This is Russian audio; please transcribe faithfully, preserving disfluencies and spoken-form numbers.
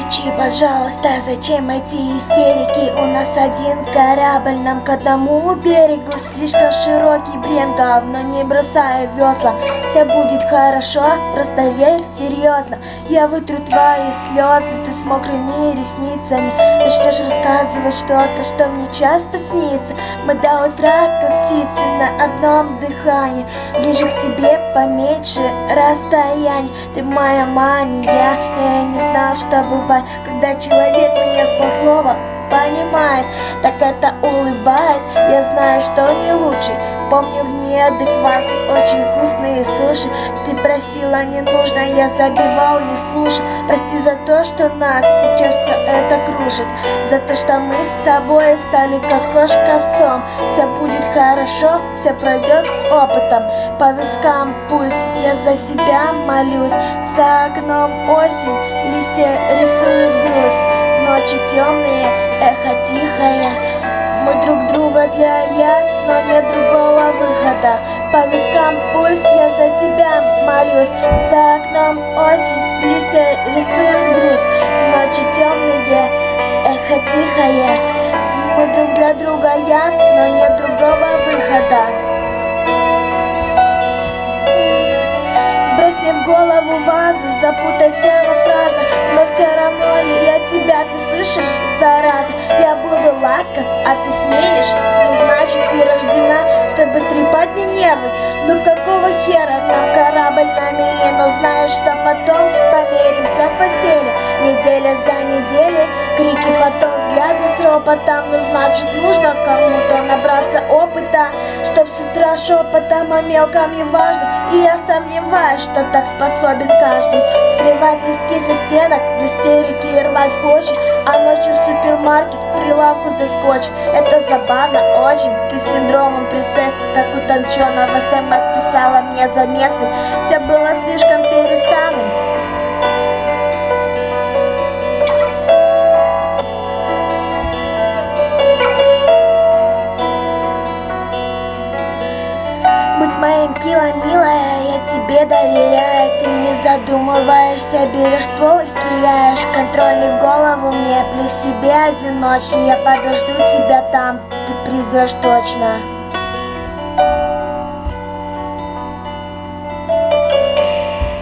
Отключи, пожалуйста, зачем эти истерики? У нас один корабль, нам к одному берегу. Слишком широкий брен, говно не бросай весла. Все будет хорошо, просто верь серьезно. Я вытру твои слезы, ты с мокрыми ресницами начнешь рассказывать что-то, что мне часто снится. Мы до утра, как птицы, на одном дыхании. Ближе к тебе поменьше расстояние. Ты моя мания, я не знал, что бывает, когда человек меня с полслова понимает, так это улыбает. Я знаю, что не лучше. Помню, в неадеквате очень вкусные суши. Ты просила, не нужно, я забивал, не слушал. Прости за то, что нас сейчас все это кружит, за то, что мы с тобой стали как кошка в сом. Все будет хорошо, все пройдет с опытом. По вискам пульс, я за себя молюсь. За окном осень, листья рисуют грусть. Ночи темные, эхо тихое. Мы друг друга для я, но нет другого выхода. По вискам пульс, я за тебя молюсь. За окном осень, листья рисуют грусть. Ночи темные, эхо тихое. Мы друг для друга я, но нет другого выхода. Брось мне в голову вазу, запутайся во фразах, но все равно я тебя, ты слышишь, зараза. Я буду ласков, а ты сменишь, ну значит ты рождена, чтобы трепать мне нервы. Ну какого хера нам корабль на мели, но знаешь, что потом помиримся в постели. Неделя за неделей, крики, потом взгляды с ропотом. Ну значит нужно кому-то набраться опыта, чтоб с утра шепотом о мелком и важном. И я сомневаюсь, что так способен каждый. Срывать листки со стенок, в истерике и рвать в клочья, а ночью в супермаркет к прилавку заскочит. Это забавно очень, ты с синдромом принцессы, так утонченно в СМС писала мне замесы. Все было слишком перестанным. Будь моим килом, милая, я тебе доверяю. Ты не задумываешься, берешь ствол и стреляешь. Контрольный в голову мне, при себе одиночный. Я подожду тебя там, ты придешь точно.